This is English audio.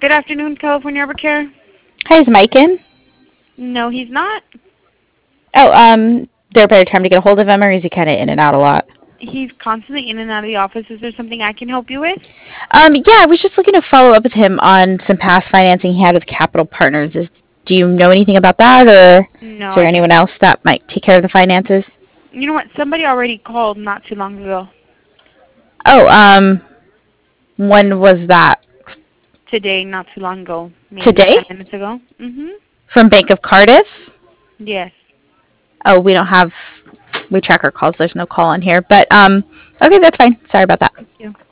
Good afternoon, California Arbor Care. Hi, is Mike in? No, he's not. Oh, there a better time to get a hold of him, or is he kind of in and out a lot? He's constantly in and out of the office. Is there something I can help you with? Yeah, I was just looking to follow up with him on some past financing he had with Capital Partners. Do you know anything about that, or No, is there I anyone don't. else that might take care of the finances? You know what? Somebody already called not too long ago. Oh, when was that? Today, not too long ago. Maybe Today? 10 minutes ago. From Bank of Cardiff? Yes. Oh, we don't have, we track our calls. There's no call on here, but okay, that's fine. Sorry about that. Thank you.